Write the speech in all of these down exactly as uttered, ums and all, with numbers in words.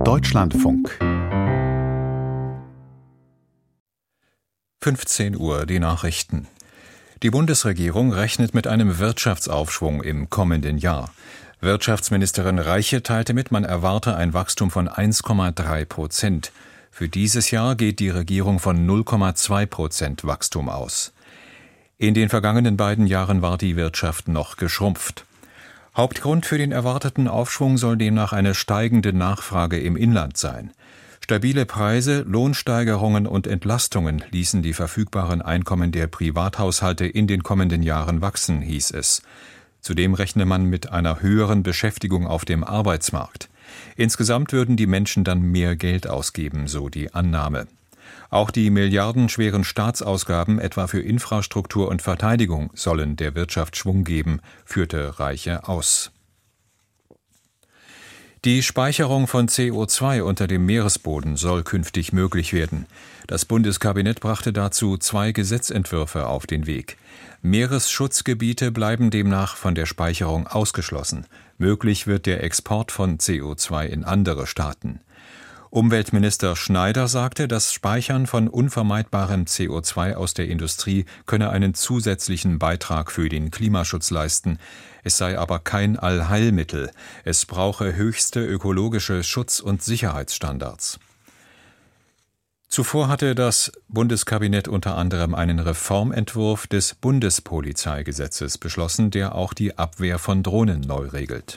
Deutschlandfunk. fünfzehn Uhr, die Nachrichten. Die Bundesregierung rechnet mit einem Wirtschaftsaufschwung im kommenden Jahr. Wirtschaftsministerin Reiche teilte mit, man erwarte ein Wachstum von eins Komma drei Prozent. Für dieses Jahr geht die Regierung von null Komma zwei Prozent Wachstum aus. In den vergangenen beiden Jahren war die Wirtschaft noch geschrumpft. Hauptgrund für den erwarteten Aufschwung soll demnach eine steigende Nachfrage im Inland sein. Stabile Preise, Lohnsteigerungen und Entlastungen ließen die verfügbaren Einkommen der Privathaushalte in den kommenden Jahren wachsen, hieß es. Zudem rechne man mit einer höheren Beschäftigung auf dem Arbeitsmarkt. Insgesamt würden die Menschen dann mehr Geld ausgeben, so die Annahme. Auch die milliardenschweren Staatsausgaben, etwa für Infrastruktur und Verteidigung, sollen der Wirtschaft Schwung geben, führte Reiche aus. Die Speicherung von C O zwei unter dem Meeresboden soll künftig möglich werden. Das Bundeskabinett brachte dazu zwei Gesetzentwürfe auf den Weg. Meeresschutzgebiete bleiben demnach von der Speicherung ausgeschlossen. Möglich wird der Export von C O zwei in andere Staaten. Umweltminister Schneider sagte, das Speichern von unvermeidbarem C O zwei aus der Industrie könne einen zusätzlichen Beitrag für den Klimaschutz leisten. Es sei aber kein Allheilmittel. Es brauche höchste ökologische Schutz- und Sicherheitsstandards. Zuvor hatte das Bundeskabinett unter anderem einen Reformentwurf des Bundespolizeigesetzes beschlossen, der auch die Abwehr von Drohnen neu regelt.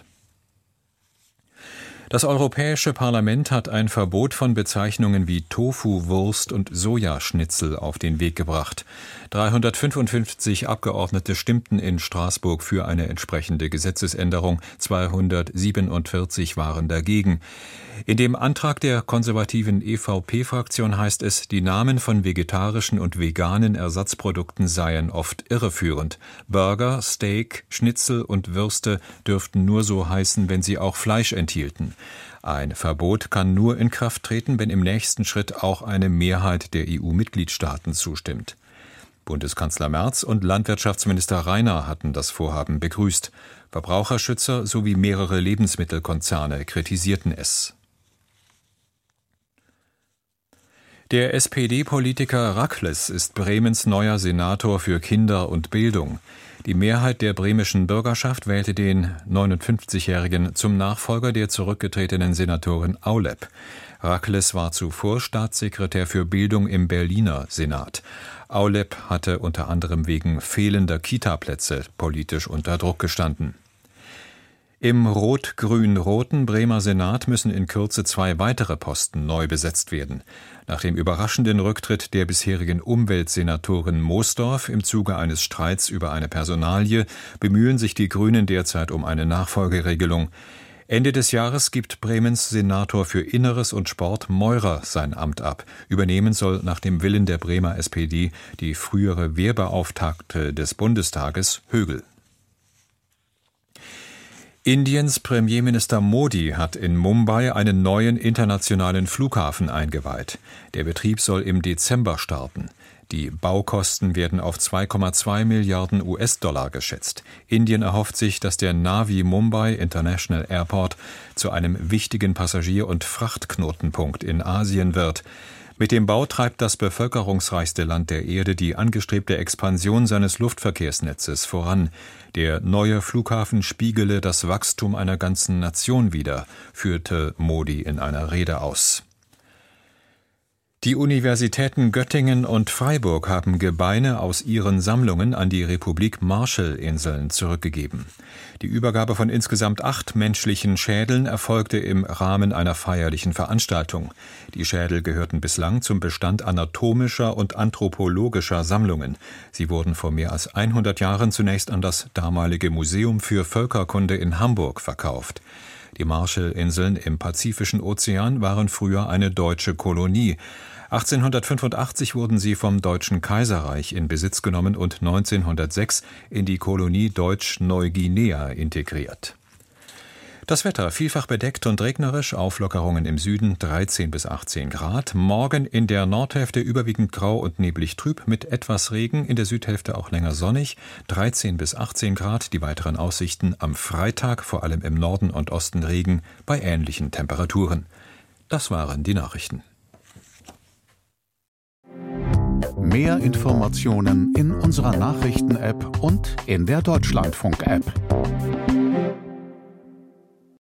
Das Europäische Parlament hat ein Verbot von Bezeichnungen wie Tofu-Wurst und Sojaschnitzel auf den Weg gebracht. dreihundertfünfundfünfzig Abgeordnete stimmten in Straßburg für eine entsprechende Gesetzesänderung, zweihundertsiebenundvierzig waren dagegen. In dem Antrag der konservativen E V P-Fraktion heißt es, die Namen von vegetarischen und veganen Ersatzprodukten seien oft irreführend. Burger, Steak, Schnitzel und Würste dürften nur so heißen, wenn sie auch Fleisch enthielten. Ein Verbot kann nur in Kraft treten, wenn im nächsten Schritt auch eine Mehrheit der E U-Mitgliedstaaten zustimmt. Bundeskanzler Merz und Landwirtschaftsminister Rainer hatten das Vorhaben begrüßt. Verbraucherschützer sowie mehrere Lebensmittelkonzerne kritisierten es. Der S P D-Politiker Rackless ist Bremens neuer Senator für Kinder und Bildung. Die Mehrheit der bremischen Bürgerschaft wählte den neunundfünfzigjährigen zum Nachfolger der zurückgetretenen Senatorin Aulep. Rackless war zuvor Staatssekretär für Bildung im Berliner Senat. Aulep hatte unter anderem wegen fehlender Kitaplätze politisch unter Druck gestanden. Im rot-grün-roten Bremer Senat müssen in Kürze zwei weitere Posten neu besetzt werden. Nach dem überraschenden Rücktritt der bisherigen Umweltsenatorin Moosdorf im Zuge eines Streits über eine Personalie bemühen sich die Grünen derzeit um eine Nachfolgeregelung. Ende des Jahres gibt Bremens Senator für Inneres und Sport Meurer sein Amt ab. Übernehmen soll nach dem Willen der Bremer S P D die frühere Wehrbeauftragte des Bundestages Högel. Indiens Premierminister Modi hat in Mumbai einen neuen internationalen Flughafen eingeweiht. Der Betrieb soll im Dezember starten. Die Baukosten werden auf zwei Komma zwei Milliarden U S-Dollar geschätzt. Indien erhofft sich, dass der Navi Mumbai International Airport zu einem wichtigen Passagier- und Frachtknotenpunkt in Asien wird. Mit dem Bau treibt das bevölkerungsreichste Land der Erde die angestrebte Expansion seines Luftverkehrsnetzes voran. Der neue Flughafen spiegele das Wachstum einer ganzen Nation wider, führte Modi in einer Rede aus. Die Universitäten Göttingen und Freiburg haben Gebeine aus ihren Sammlungen an die Republik Marshallinseln zurückgegeben. Die Übergabe von insgesamt acht menschlichen Schädeln erfolgte im Rahmen einer feierlichen Veranstaltung. Die Schädel gehörten bislang zum Bestand anatomischer und anthropologischer Sammlungen. Sie wurden vor mehr als hundert Jahren zunächst an das damalige Museum für Völkerkunde in Hamburg verkauft. Die Marshallinseln im Pazifischen Ozean waren früher eine deutsche Kolonie. achtzehnhundertfünfundachtzig wurden sie vom Deutschen Kaiserreich in Besitz genommen und neunzehnhundertsechs in die Kolonie Deutsch-Neuguinea integriert. Das Wetter vielfach bedeckt und regnerisch, Auflockerungen im Süden dreizehn bis achtzehn Grad. Morgen in der Nordhälfte überwiegend grau und neblig trüb mit etwas Regen, in der Südhälfte auch länger sonnig, dreizehn bis achtzehn Grad. Die weiteren Aussichten am Freitag, vor allem im Norden und Osten Regen, bei ähnlichen Temperaturen. Das waren die Nachrichten. Mehr Informationen in unserer Nachrichten-App und in der Deutschlandfunk-App.